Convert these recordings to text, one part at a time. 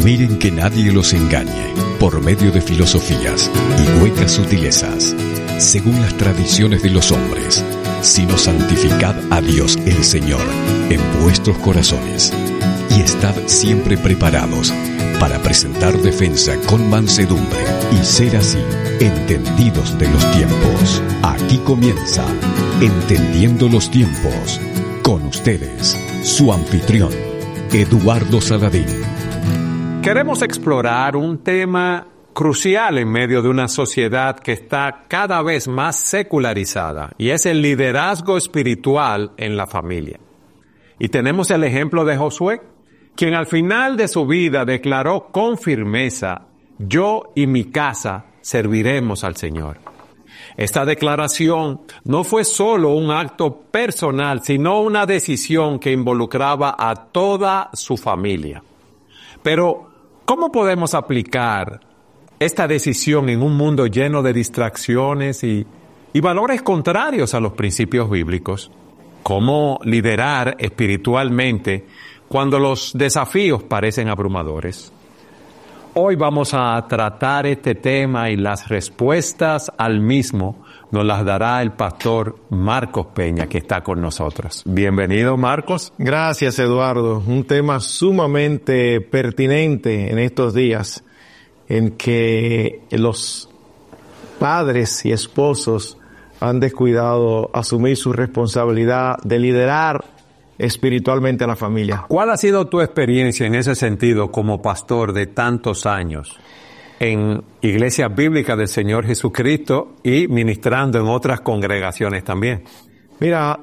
Miren que nadie los engañe por medio de filosofías y huecas sutilezas, según las tradiciones de los hombres, sino santificad a Dios el Señor en vuestros corazones, y estad siempre preparados para presentar defensa con mansedumbre, y ser así entendidos de los tiempos. Aquí comienza Entendiendo los Tiempos, con ustedes, su anfitrión, Eduardo Saladín. Queremos explorar un tema crucial en medio de una sociedad que está cada vez más secularizada, y es el liderazgo espiritual en la familia. Y tenemos el ejemplo de Josué, quien al final de su vida declaró con firmeza: yo y mi casa serviremos al Señor. Esta declaración no fue solo un acto personal, sino una decisión que involucraba a toda su familia. Pero, ¿cómo podemos aplicar esta decisión en un mundo lleno de distracciones y valores contrarios a los principios bíblicos? ¿Cómo liderar espiritualmente cuando los desafíos parecen abrumadores? Hoy vamos a tratar este tema y las respuestas al mismo nos las dará el pastor Marcos Peña, que está con nosotros. Bienvenido, Marcos. Gracias, Eduardo. Un tema sumamente pertinente en estos días en que los padres y esposos han descuidado asumir su responsabilidad de liderar espiritualmente a la familia. ¿Cuál ha sido tu experiencia en ese sentido como pastor de tantos años en iglesias bíblicas del Señor Jesucristo y ministrando en otras congregaciones también? Mira,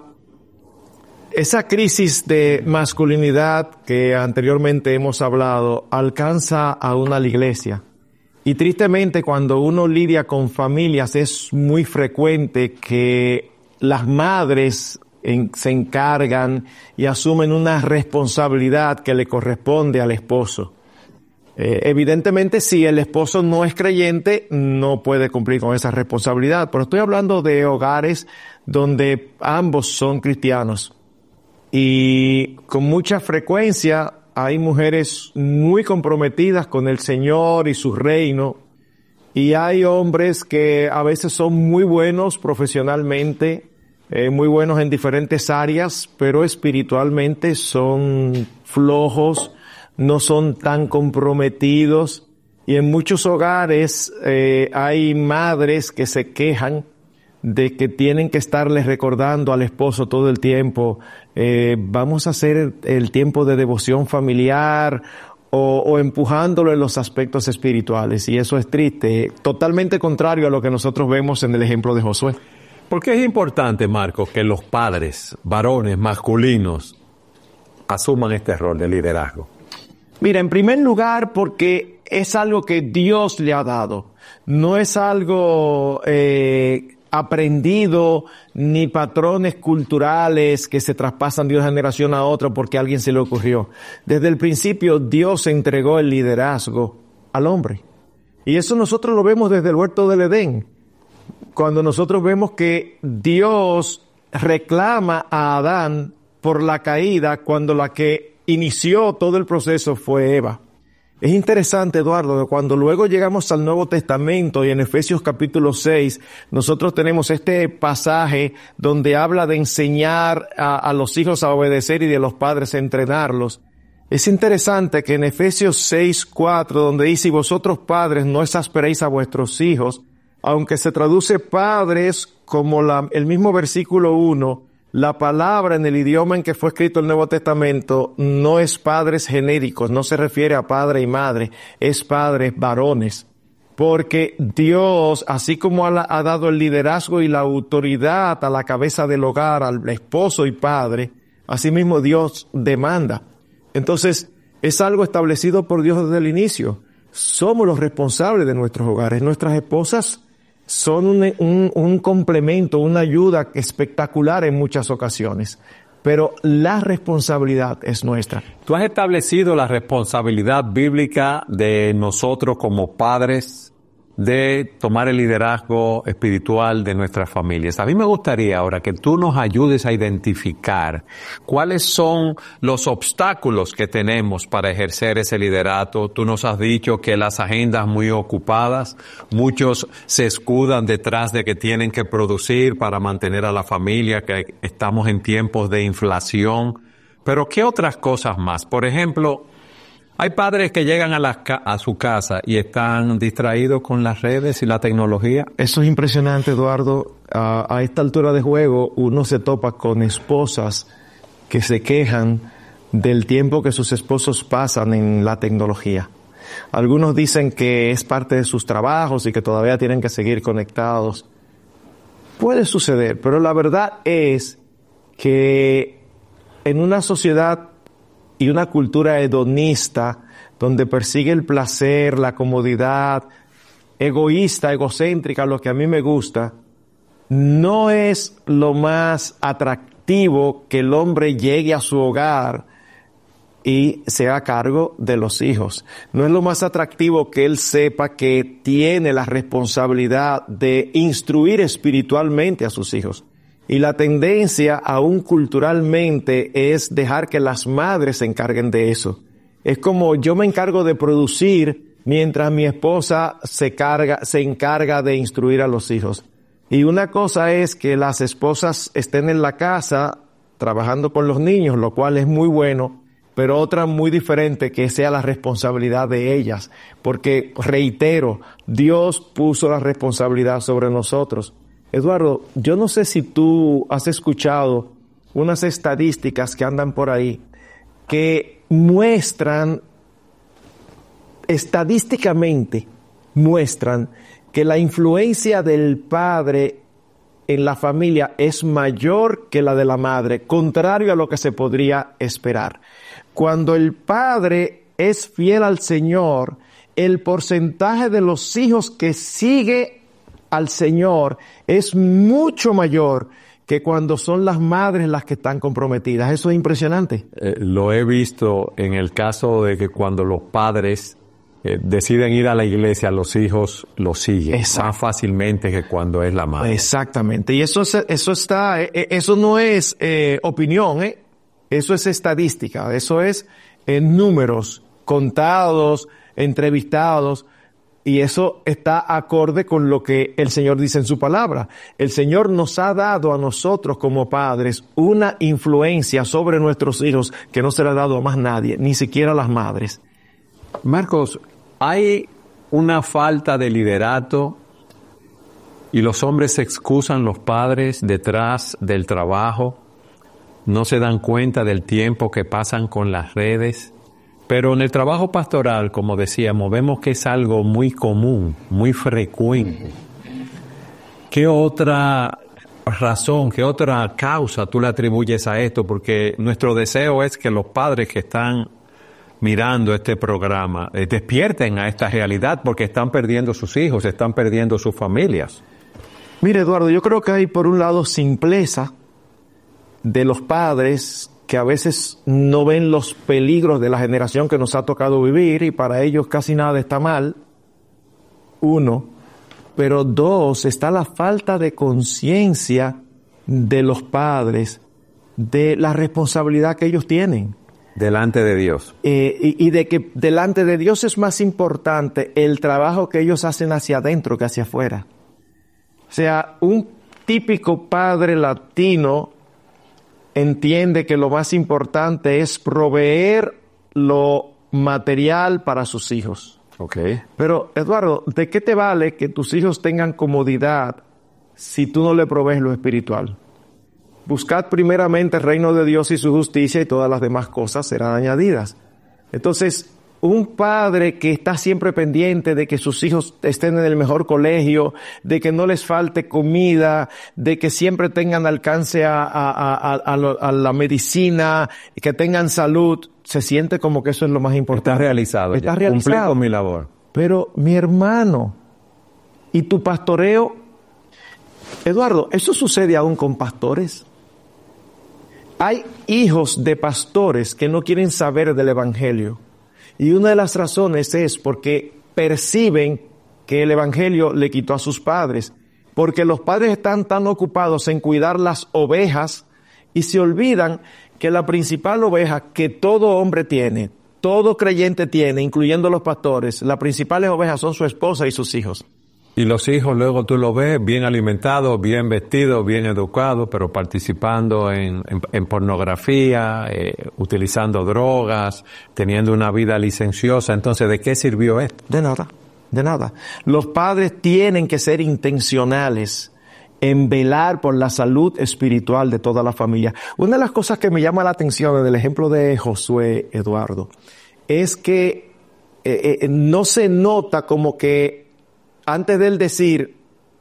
esa crisis de masculinidad que anteriormente hemos hablado alcanza aún a la iglesia. Y tristemente, cuando uno lidia con familias, es muy frecuente que las madres se encargan y asumen una responsabilidad que le corresponde al esposo. Evidentemente, si el esposo no es creyente, no puede cumplir con esa responsabilidad. Pero estoy hablando de hogares donde ambos son cristianos. Y con mucha frecuencia hay mujeres muy comprometidas con el Señor y su reino. Y hay hombres que a veces son muy buenos profesionalmente, muy buenos en diferentes áreas, pero espiritualmente son flojos, no son tan comprometidos. Y en muchos hogares hay madres que se quejan de que tienen que estarles recordando al esposo todo el tiempo, vamos a hacer el tiempo de devoción familiar, o empujándolo en los aspectos espirituales. Y eso es triste, totalmente contrario a lo que nosotros vemos en el ejemplo de Josué. ¿Por qué es importante, Marcos, que los padres, varones, masculinos, asuman este rol de liderazgo? Mira, en primer lugar, porque es algo que Dios le ha dado. No es algo aprendido, ni patrones culturales que se traspasan de una generación a otra porque a alguien se le ocurrió. Desde el principio, Dios entregó el liderazgo al hombre. Y eso nosotros lo vemos desde el huerto del Edén. Cuando nosotros vemos que Dios reclama a Adán por la caída, cuando la que inició todo el proceso fue Eva. Es interesante, Eduardo, que cuando luego llegamos al Nuevo Testamento y en Efesios capítulo 6, nosotros tenemos este pasaje donde habla de enseñar a los hijos a obedecer y de los padres a entrenarlos. Es interesante que en Efesios 6:4, donde dice: y vosotros padres no exasperéis a vuestros hijos, aunque se traduce padres como el mismo versículo 1, la palabra en el idioma en que fue escrito el Nuevo Testamento no es padres genéricos, no se refiere a padre y madre, es padres varones. Porque Dios, así como ha dado el liderazgo y la autoridad a la cabeza del hogar, al esposo y padre, asimismo Dios demanda. Entonces, es algo establecido por Dios desde el inicio. Somos los responsables de nuestros hogares. Nuestras esposas son un complemento, una ayuda espectacular en muchas ocasiones, pero la responsabilidad es nuestra. Tú has establecido la responsabilidad bíblica de nosotros como padres de tomar el liderazgo espiritual de nuestras familias. A mí me gustaría ahora que tú nos ayudes a identificar cuáles son los obstáculos que tenemos para ejercer ese liderato. Tú nos has dicho que las agendas muy ocupadas, muchos se escudan detrás de que tienen que producir para mantener a la familia, que estamos en tiempos de inflación. Pero ¿qué otras cosas más? Por ejemplo, hay padres que llegan a su casa y están distraídos con las redes y la tecnología. Eso es impresionante, Eduardo. A esta altura de juego uno se topa con esposas que se quejan del tiempo que sus esposos pasan en la tecnología. Algunos dicen que es parte de sus trabajos y que todavía tienen que seguir conectados. Puede suceder, pero la verdad es que en una sociedad y una cultura hedonista, donde persigue el placer, la comodidad, egoísta, egocéntrica, lo que a mí me gusta, no es lo más atractivo que el hombre llegue a su hogar y se haga cargo de los hijos. No es lo más atractivo que él sepa que tiene la responsabilidad de instruir espiritualmente a sus hijos. Y la tendencia, aún culturalmente, es dejar que las madres se encarguen de eso. Es como yo me encargo de producir mientras mi esposa se encarga de instruir a los hijos. Y una cosa es que las esposas estén en la casa trabajando con los niños, lo cual es muy bueno, pero otra muy diferente que sea la responsabilidad de ellas. Porque, reitero, Dios puso la responsabilidad sobre nosotros. Eduardo, yo no sé si tú has escuchado unas estadísticas que andan por ahí que estadísticamente muestran que la influencia del padre en la familia es mayor que la de la madre, contrario a lo que se podría esperar. Cuando el padre es fiel al Señor, el porcentaje de los hijos que sigue al Señor es mucho mayor que cuando son las madres las que están comprometidas. Eso es impresionante. Lo he visto en el caso de que cuando los padres deciden ir a la iglesia, los hijos lo siguen. Exacto. Más fácilmente que cuando es la madre. Exactamente. Y eso no es opinión, eso es estadística, eso es números contados, entrevistados. Y eso está acorde con lo que el Señor dice en su palabra. El Señor nos ha dado a nosotros como padres una influencia sobre nuestros hijos que no se le ha dado a más nadie, ni siquiera a las madres. Marcos, hay una falta de liderato y los hombres se excusan, los padres, detrás del trabajo, no se dan cuenta del tiempo que pasan con las redes. Pero en el trabajo pastoral, como decíamos, vemos que es algo muy común, muy frecuente. ¿Qué otra razón, qué otra causa tú le atribuyes a esto? Porque nuestro deseo es que los padres que están mirando este programa despierten a esta realidad, porque están perdiendo sus hijos, están perdiendo sus familias. Mire, Eduardo, yo creo que hay por un lado simpleza de los padres que a veces no ven los peligros de la generación que nos ha tocado vivir y para ellos casi nada está mal. Uno. Pero dos, está la falta de conciencia de los padres de la responsabilidad que ellos tienen. Delante de Dios. Y de que delante de Dios es más importante el trabajo que ellos hacen hacia adentro que hacia afuera. O sea, un típico padre latino entiende que lo más importante es proveer lo material para sus hijos. Okay. Pero, Eduardo, ¿de qué te vale que tus hijos tengan comodidad si tú no le provees lo espiritual? Buscad primeramente el reino de Dios y su justicia y todas las demás cosas serán añadidas. Entonces, un padre que está siempre pendiente de que sus hijos estén en el mejor colegio, de que no les falte comida, de que siempre tengan alcance a la medicina, que tengan salud, se siente como que eso es lo más importante. Está realizado. Está realizado. Cumplí con mi labor. Pero, mi hermano, ¿y tu pastoreo? Eduardo, ¿eso sucede aún con pastores? Hay hijos de pastores que no quieren saber del evangelio. Y una de las razones es porque perciben que el Evangelio le quitó a sus padres, porque los padres están tan ocupados en cuidar las ovejas y se olvidan que la principal oveja que todo hombre tiene, todo creyente tiene, incluyendo los pastores, las principales ovejas son su esposa y sus hijos. Y los hijos luego tú los ves bien alimentados, bien vestidos, bien educados, pero participando en pornografía, utilizando drogas, teniendo una vida licenciosa. Entonces, ¿de qué sirvió esto? De nada, de nada. Los padres tienen que ser intencionales en velar por la salud espiritual de toda la familia. Una de las cosas que me llama la atención en el ejemplo de Josué, Eduardo, es que no se nota como que antes de él decir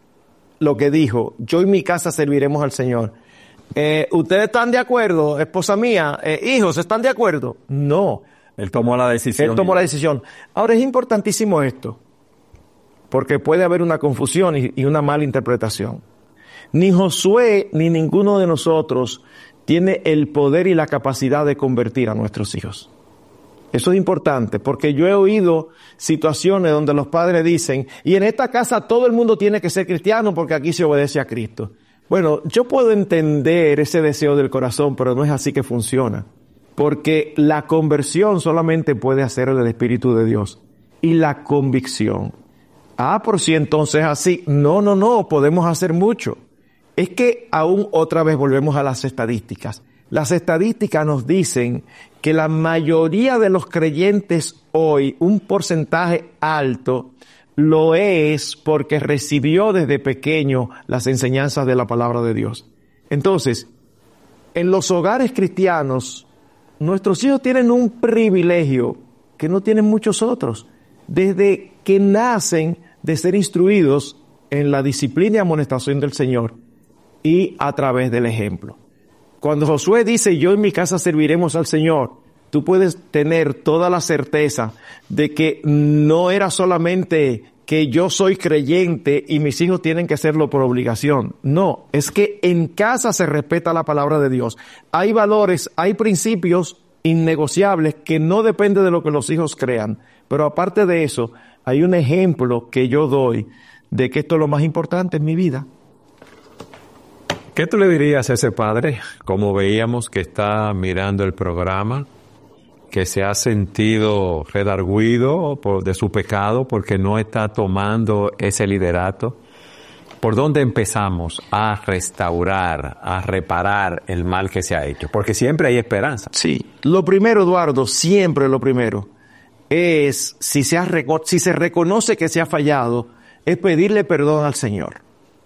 lo que dijo, yo y mi casa serviremos al Señor. ¿Ustedes están de acuerdo, esposa mía? Hijos, ¿están de acuerdo? No. Él tomó la decisión. Él tomó la decisión. Ahora es importantísimo esto, porque puede haber una confusión y una mala interpretación. Ni Josué ni ninguno de nosotros tiene el poder y la capacidad de convertir a nuestros hijos. Eso es importante, porque yo he oído situaciones donde los padres dicen, y en esta casa todo el mundo tiene que ser cristiano porque aquí se obedece a Cristo. Bueno, yo puedo entender ese deseo del corazón, pero no es así que funciona. Porque la conversión solamente puede hacer el Espíritu de Dios. Y la convicción. Por si entonces así. No, podemos hacer mucho. Es que aún otra vez volvemos a las estadísticas. Las estadísticas nos dicen que la mayoría de los creyentes hoy, un porcentaje alto, lo es porque recibió desde pequeño las enseñanzas de la palabra de Dios. Entonces, en los hogares cristianos, nuestros hijos tienen un privilegio que no tienen muchos otros. Desde que nacen de ser instruidos en la disciplina y amonestación del Señor y a través del ejemplo. Cuando Josué dice, yo en mi casa serviremos al Señor, tú puedes tener toda la certeza de que no era solamente que yo soy creyente y mis hijos tienen que hacerlo por obligación. No, es que en casa se respeta la palabra de Dios. Hay valores, hay principios innegociables que no dependen de lo que los hijos crean. Pero aparte de eso, hay un ejemplo que yo doy de que esto es lo más importante en mi vida. ¿Qué tú le dirías a ese padre, como veíamos que está mirando el programa, que se ha sentido redarguido de su pecado porque no está tomando ese liderato? ¿Por dónde empezamos a restaurar, a reparar el mal que se ha hecho? Porque siempre hay esperanza. Sí. Lo primero, Eduardo, siempre lo primero, es si se reconoce que se ha fallado, es pedirle perdón al Señor.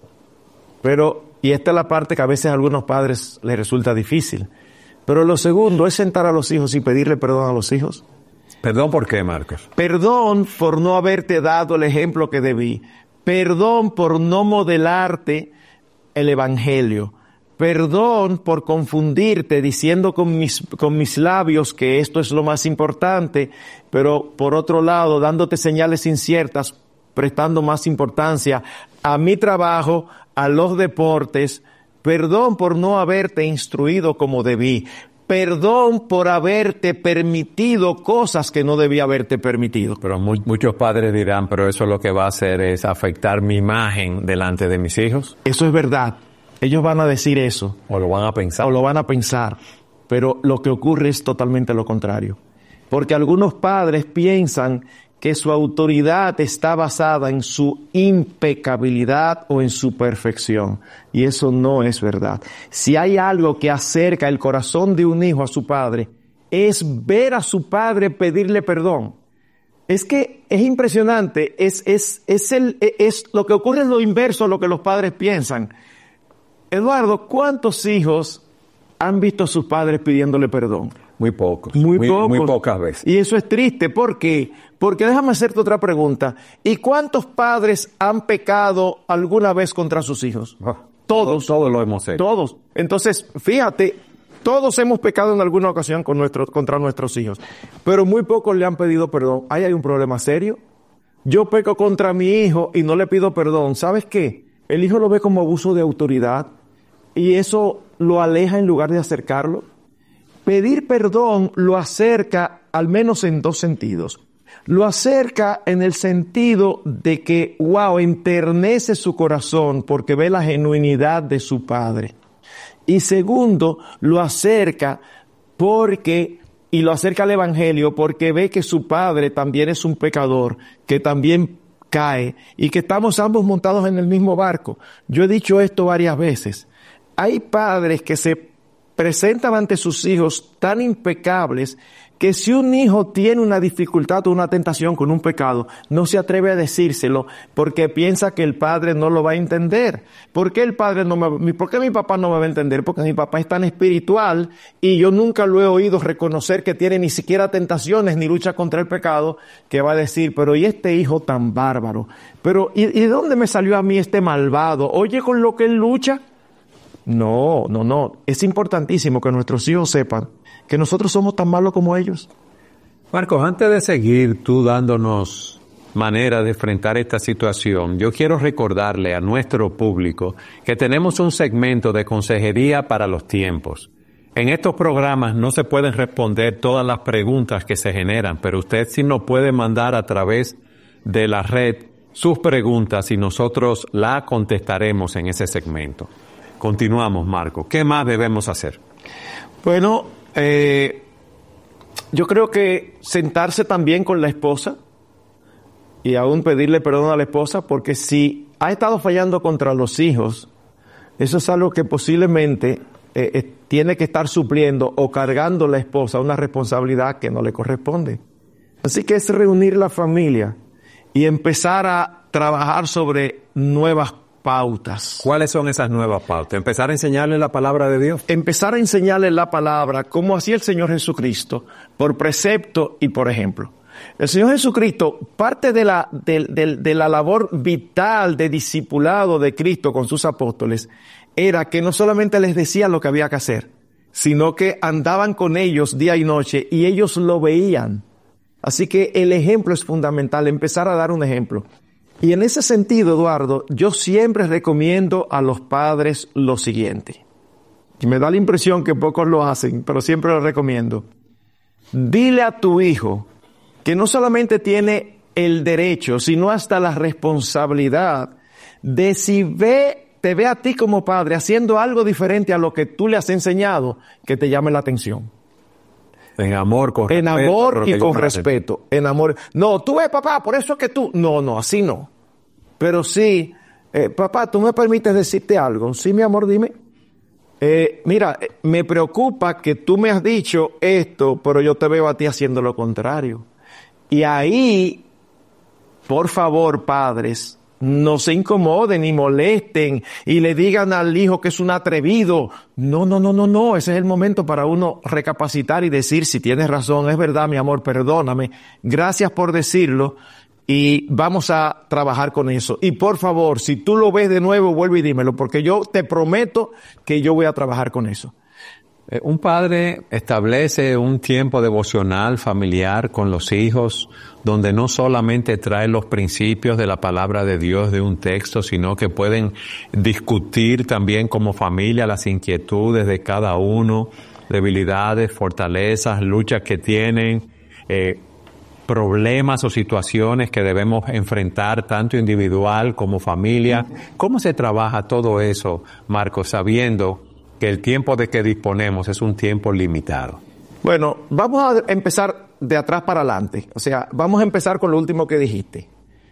Y esta es la parte que a veces a algunos padres les resulta difícil. Pero lo segundo es sentar a los hijos y pedirle perdón a los hijos. ¿Perdón por qué, Marcos? Perdón por no haberte dado el ejemplo que debí. Perdón por no modelarte el Evangelio. Perdón por confundirte diciendo con mis labios que esto es lo más importante, pero por otro lado dándote señales inciertas, prestando más importancia a mi trabajo, a los deportes. Perdón por no haberte instruido como debí. Perdón por haberte permitido cosas que no debía haberte permitido. Pero muchos padres dirán, pero eso lo que va a hacer es afectar mi imagen delante de mis hijos. Eso es verdad. Ellos van a decir eso. O lo van a pensar. O lo van a pensar. Pero lo que ocurre es totalmente lo contrario. Porque algunos padres piensan que su autoridad está basada en su impecabilidad o en su perfección. Y eso no es verdad. Si hay algo que acerca el corazón de un hijo a su padre, es ver a su padre pedirle perdón. Es que es impresionante, es lo que ocurre es lo inverso a lo que los padres piensan. Eduardo, ¿cuántos hijos han visto a sus padres pidiéndole perdón? Muy pocos. Muy pocas veces. Y eso es triste. ¿Por qué? Porque déjame hacerte otra pregunta. ¿Y cuántos padres han pecado alguna vez contra sus hijos? Todos. Todos lo hemos hecho. Todos. Entonces, fíjate, todos hemos pecado en alguna ocasión contra nuestros hijos. Pero muy pocos le han pedido perdón. Ahí hay un problema serio. Yo peco contra mi hijo y no le pido perdón. ¿Sabes qué? El hijo lo ve como abuso de autoridad y eso lo aleja en lugar de acercarlo. Pedir perdón lo acerca al menos en dos sentidos. Lo acerca en el sentido de que, wow, enternece su corazón porque ve la genuinidad de su padre. Y segundo, lo acerca y lo acerca al Evangelio porque ve que su padre también es un pecador, que también cae y que estamos ambos montados en el mismo barco. Yo he dicho esto varias veces. Hay padres que se presentan ante sus hijos tan impecables que si un hijo tiene una dificultad o una tentación con un pecado, no se atreve a decírselo porque piensa que el padre no lo va a entender. ¿Por qué por qué mi papá no me va a entender? Porque mi papá es tan espiritual y yo nunca lo he oído reconocer que tiene ni siquiera tentaciones ni lucha contra el pecado, que va a decir, pero ¿y este hijo tan bárbaro? Pero ¿y de dónde me salió a mí este malvado? Oye, con lo que él lucha. No. Es importantísimo que nuestros hijos sepan que nosotros somos tan malos como ellos. Marcos, antes de seguir tú dándonos manera de enfrentar esta situación, yo quiero recordarle a nuestro público que tenemos un segmento de consejería para los tiempos. En estos programas no se pueden responder todas las preguntas que se generan, pero usted sí nos puede mandar a través de la red sus preguntas y nosotros las contestaremos en ese segmento. Continuamos, Marco. ¿Qué más debemos hacer? Bueno, yo creo que sentarse también con la esposa y aún pedirle perdón a la esposa, porque si ha estado fallando contra los hijos, eso es algo que posiblemente tiene que estar supliendo o cargando la esposa una responsabilidad que no le corresponde. Así que es reunir la familia y empezar a trabajar sobre nuevas pautas. ¿Cuáles son esas nuevas pautas? Empezar a enseñarle la palabra de Dios. Empezar a enseñarle la palabra como hacía el Señor Jesucristo, por precepto y por ejemplo. El Señor Jesucristo, parte de la labor vital de discipulado de Cristo con sus apóstoles, era que no solamente les decía lo que había que hacer, sino que andaban con ellos día y noche y ellos lo veían. Así que el ejemplo es fundamental, empezar a dar un ejemplo. Y en ese sentido, Eduardo, yo siempre recomiendo a los padres lo siguiente. Y me da la impresión que pocos lo hacen, pero siempre lo recomiendo. Dile a tu hijo que no solamente tiene el derecho, sino hasta la responsabilidad de si te ve a ti como padre haciendo algo diferente a lo que tú le has enseñado, que te llame la atención. En amor, con respeto. En amor y con respeto. En amor. No, tú ves, papá, por eso es que tú... No, así no. Pero sí, papá, ¿tú me permites decirte algo? Sí, mi amor, dime. Mira, me preocupa que tú me has dicho esto, pero yo te veo a ti haciendo lo contrario. Y ahí, por favor, padres, no se incomoden ni molesten y le digan al hijo que es un atrevido. No. Ese es el momento para uno recapacitar y decir, si tienes razón, es verdad, mi amor, perdóname. Gracias por decirlo y vamos a trabajar con eso. Y por favor, si tú lo ves de nuevo, vuelve y dímelo, porque yo te prometo que yo voy a trabajar con eso. Un padre establece un tiempo devocional familiar con los hijos, donde no solamente trae los principios de la palabra de Dios de un texto, sino que pueden discutir también como familia las inquietudes de cada uno, debilidades, fortalezas, luchas que tienen, problemas o situaciones que debemos enfrentar tanto individual como familia. ¿Cómo se trabaja todo eso, Marcos, sabiendo que el tiempo de que disponemos es un tiempo limitado? Bueno, vamos a empezar de atrás para adelante. O sea, vamos a empezar con lo último que dijiste.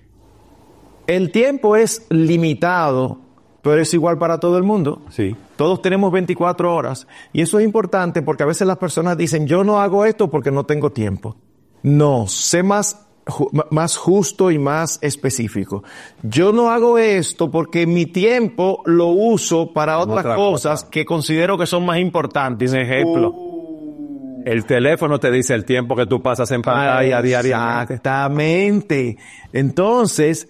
El tiempo es limitado, pero es igual para todo el mundo. Sí. Todos tenemos 24 horas. Y eso es importante porque a veces las personas dicen, yo no hago esto porque no tengo tiempo. No, sé más justo y más específico. Yo no hago esto porque mi tiempo lo uso para otras cosas que considero que son más importantes. Ejemplo. El teléfono te dice el tiempo que tú pasas en pantalla diariamente. Exactamente. Entonces,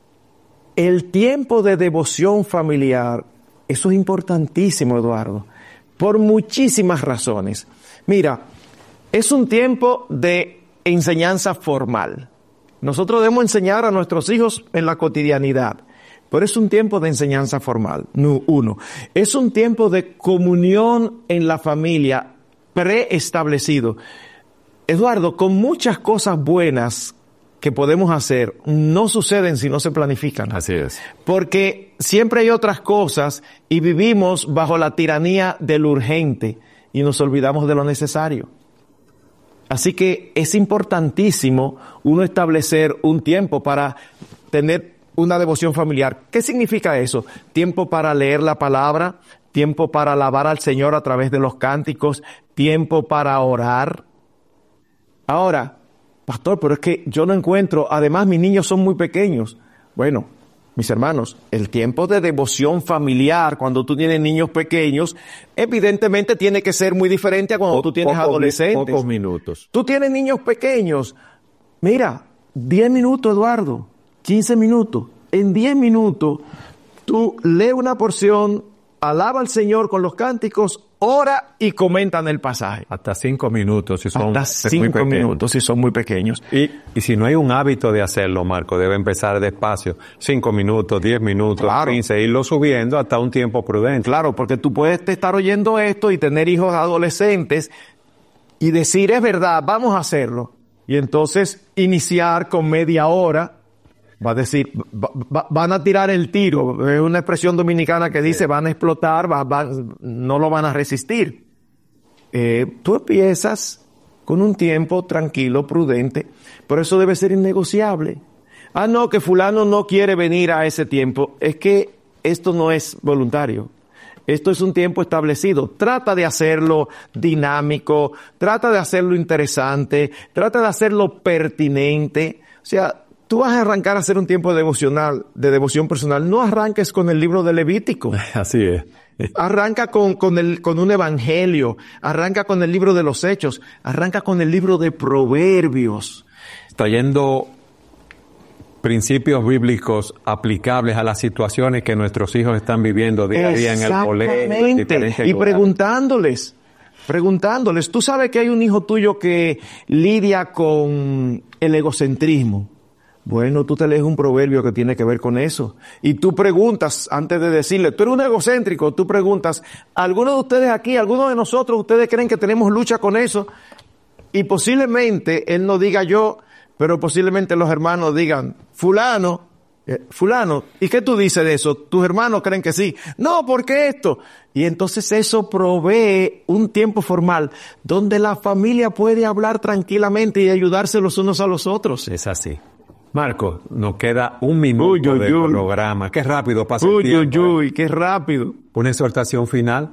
el tiempo de devoción familiar, eso es importantísimo, Eduardo, por muchísimas razones. Mira, es un tiempo de enseñanza formal. Nosotros debemos enseñar a nuestros hijos en la cotidianidad, pero es un tiempo de enseñanza formal. Uno, es un tiempo de comunión en la familia preestablecido. Eduardo, con muchas cosas buenas que podemos hacer no suceden si no se planifican. Así es. Porque siempre hay otras cosas y vivimos bajo la tiranía de lo urgente y nos olvidamos de lo necesario. Así que es importantísimo uno establecer un tiempo para tener una devoción familiar. ¿Qué significa eso? Tiempo para leer la palabra, tiempo para alabar al Señor a través de los cánticos, tiempo para orar. Ahora, pastor, pero es que yo no encuentro, además mis niños son muy pequeños. Bueno, mis hermanos, el tiempo de devoción familiar cuando tú tienes niños pequeños, evidentemente tiene que ser muy diferente a cuando tú tienes adolescentes. Pocos minutos. Tú tienes niños pequeños. Mira, 10 minutos, Eduardo, 15 minutos. En 10 minutos, tú lees una porción, alaba al Señor con los cánticos, ora y comentan el pasaje. Hasta 5 minutos si son Hasta 5 minutos si son muy pequeños. Y si no hay un hábito de hacerlo, Marco, debe empezar despacio. 5 minutos, 10 minutos, Claro. 15, irlo subiendo hasta un tiempo prudente. Claro, porque tú puedes estar oyendo esto y tener hijos adolescentes y decir, es verdad, vamos a hacerlo. Y entonces iniciar con media hora, va a decir, van a tirar el tiro. Es una expresión dominicana que dice, van a explotar, no lo van a resistir. Tú empiezas con un tiempo tranquilo, prudente, pero eso debe ser innegociable. Ah, no, que fulano no quiere venir a ese tiempo. Es que esto no es voluntario. Esto es un tiempo establecido. Trata de hacerlo dinámico, trata de hacerlo interesante, trata de hacerlo pertinente. O sea, tú vas a arrancar a hacer un tiempo devocional, de devoción personal. No arranques con el libro de Levítico. Así es. Arranca con un evangelio. Arranca con el libro de los Hechos. Arranca con el libro de Proverbios. Trayendo principios bíblicos aplicables a las situaciones que nuestros hijos están viviendo día a día en el colegio. Exactamente. Y preguntándoles. Tú sabes que hay un hijo tuyo que lidia con el egocentrismo. Bueno, tú te lees un proverbio que tiene que ver con eso. Y tú preguntas, antes de decirle, tú eres un egocéntrico, tú preguntas, ¿algunos de ustedes aquí, algunos de nosotros, ustedes creen que tenemos lucha con eso? Y posiblemente él no diga yo, pero posiblemente los hermanos digan, fulano, ¿y qué tú dices de eso? ¿Tus hermanos creen que sí? No, ¿por qué esto? Y entonces eso provee un tiempo formal donde la familia puede hablar tranquilamente y ayudarse los unos a los otros. Es así. Marco, nos queda un minuto de programa. Qué rápido pasa el tiempo. Qué rápido. Una exhortación final.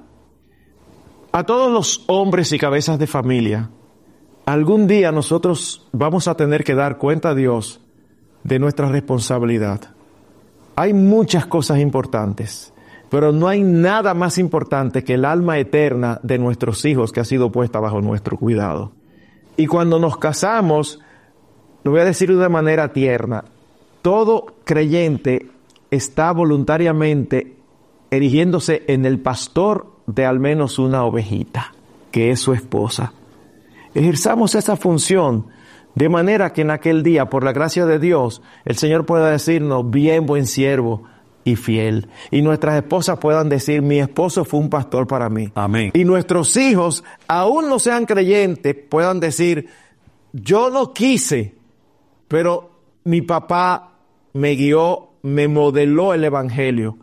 A todos los hombres y cabezas de familia, algún día nosotros vamos a tener que dar cuenta a Dios de nuestra responsabilidad. Hay muchas cosas importantes, pero no hay nada más importante que el alma eterna de nuestros hijos que ha sido puesta bajo nuestro cuidado. Y cuando nos casamos, lo voy a decir de una manera tierna, todo creyente está voluntariamente erigiéndose en el pastor de al menos una ovejita, que es su esposa. Ejerzamos esa función de manera que en aquel día, por la gracia de Dios, el Señor pueda decirnos, bien, buen siervo y fiel. Y nuestras esposas puedan decir, mi esposo fue un pastor para mí. Amén. Y nuestros hijos, aún no sean creyentes, puedan decir, yo no quise, pero mi papá me guió, me modeló el evangelio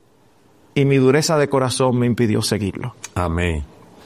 y mi dureza de corazón me impidió seguirlo. Amén.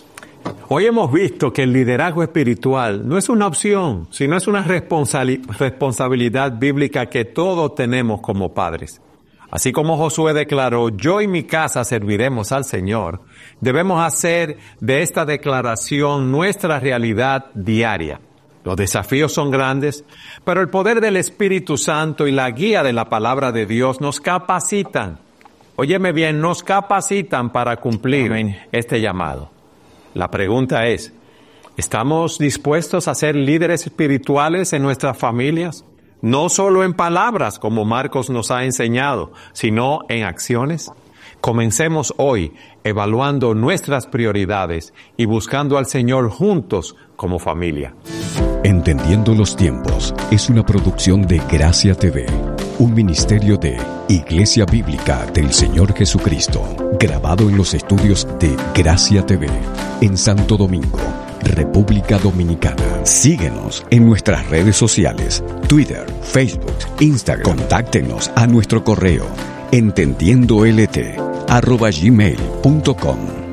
Hoy hemos visto que el liderazgo espiritual no es una opción, sino es una responsabilidad bíblica que todos tenemos como padres. Así como Josué declaró, yo y mi casa serviremos al Señor, debemos hacer de esta declaración nuestra realidad diaria. Los desafíos son grandes, pero el poder del Espíritu Santo y la guía de la palabra de Dios nos capacitan. Óyeme bien, nos capacitan para cumplir este llamado. La pregunta es, ¿estamos dispuestos a ser líderes espirituales en nuestras familias? No solo en palabras, como Marcos nos ha enseñado, sino en acciones. Comencemos hoy evaluando nuestras prioridades y buscando al Señor juntos como familia. Entendiendo los tiempos es una producción de Gracia TV, un ministerio de Iglesia Bíblica del Señor Jesucristo, grabado en los estudios de Gracia TV, en Santo Domingo, República Dominicana. Síguenos en nuestras redes sociales, Twitter, Facebook, Instagram. Contáctenos a nuestro correo entendiendolt@gmail.com.